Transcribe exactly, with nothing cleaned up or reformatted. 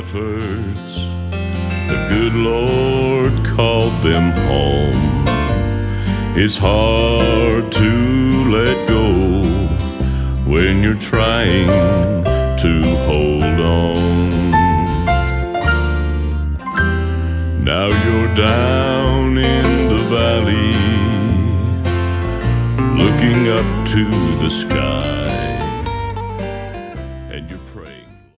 efforts, the good Lord called them home. It's hard to let go when you're trying to hold on. Now you're down in the valley, looking up to the sky.